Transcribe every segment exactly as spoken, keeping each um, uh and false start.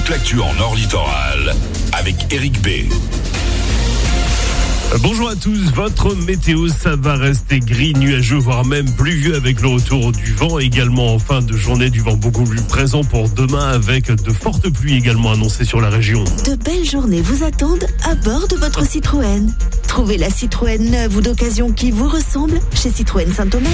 toute l'actu en Nord Littoral avec Eric B. Bonjour à tous, votre météo, ça va rester gris, nuageux, voire même pluvieux avec le retour du vent. Également en fin de journée, du vent beaucoup plus présent pour demain avec de fortes pluies également annoncées sur la région. De belles journées vous attendent à bord de votre Citroën. Trouvez la Citroën neuve ou d'occasion qui vous ressemble chez Citroën Saint-Omer.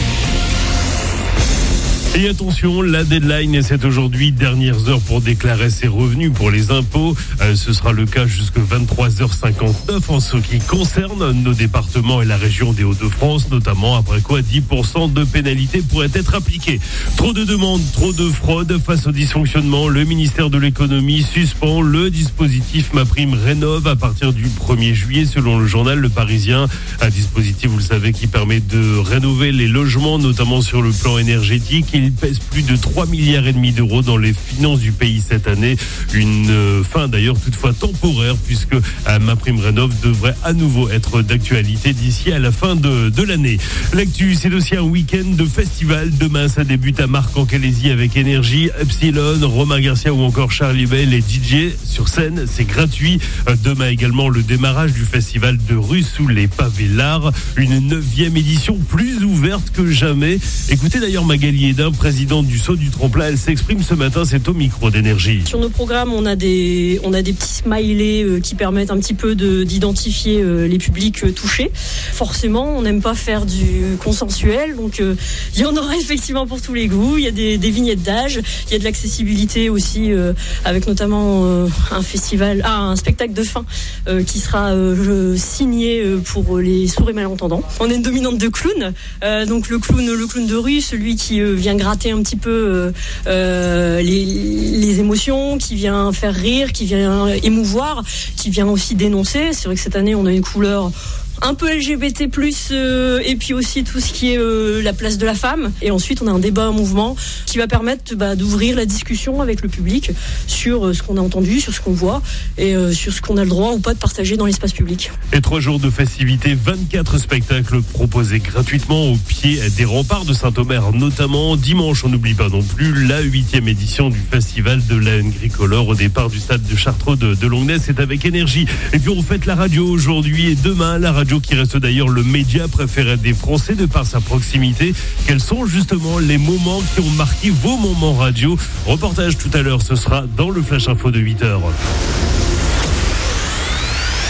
Et attention, la deadline, c'est aujourd'hui, dernières heures pour déclarer ses revenus pour les impôts. Euh, ce sera le cas jusqu'à vingt-trois heures cinquante-neuf en ce qui concerne nos départements et la région des Hauts-de-France, notamment après quoi dix pour cent de pénalités pourraient être appliquées. Trop de demandes, trop de fraude. Face au dysfonctionnement, le ministère de l'économie suspend le dispositif MaPrimeRénov' à partir du premier juillet, selon le journal Le Parisien. Un dispositif, vous le savez, qui permet de rénover les logements, notamment sur le plan énergétique. Il pèse plus de trois milliards et demi d'euros dans les finances du pays cette année. Une euh, fin d'ailleurs toutefois temporaire puisque euh, MaPrimeRénov' devrait à nouveau être d'actualité d'ici à la fin de, de l'année. L'actu, c'est aussi un week-end de festival. Demain, ça débute à Marc-en-Calaisis avec Énergie, Epsilon, Romain Garcia ou encore Charlie Bell, les D J sur scène. C'est gratuit. Euh, demain également, le démarrage du festival de rue sous les pavés l'art. Une neuvième édition plus ouverte que jamais. Écoutez d'ailleurs Magali Edin, présidente du Saut du Tremplin, elle s'exprime ce matin, c'est au micro d'Énergie. Sur nos programmes, on a des, on a des petits smileys euh, qui permettent un petit peu de, d'identifier euh, les publics euh, touchés. Forcément, on n'aime pas faire du consensuel, donc euh, il y en aura effectivement pour tous les goûts. Il y a des, des vignettes d'âge, il y a de l'accessibilité aussi, euh, avec notamment euh, un festival, ah, un spectacle de fin euh, qui sera euh, signé euh, pour les sourds et malentendants. On est une dominante de clown, euh, donc le clown, le clown de rue, celui qui euh, vient gratter un petit peu euh, euh, les, les émotions, qui vient faire rire, qui vient émouvoir, qui vient aussi dénoncer. C'est vrai que cette année, on a une couleur un peu L G B T plus, euh, et puis aussi tout ce qui est euh, la place de la femme. Et ensuite, on a un débat, un mouvement qui va permettre bah, d'ouvrir la discussion avec le public sur euh, ce qu'on a entendu, sur ce qu'on voit et euh, sur ce qu'on a le droit ou pas de partager dans l'espace public. Et trois jours de festivités, vingt-quatre spectacles proposés gratuitement au pied des remparts de Saint-Omer, notamment dimanche. On n'oublie pas non plus la huitième édition du festival de la haine tricolore au départ du stade de Chartreux de, de Longnes. C'est avec Énergie. Et puis on fête la radio aujourd'hui et demain, la radio qui reste d'ailleurs le média préféré des Français de par sa proximité. Quels sont justement les moments qui ont marqué vos moments radio? Reportage tout à l'heure, ce sera dans le Flash Info de huit heures.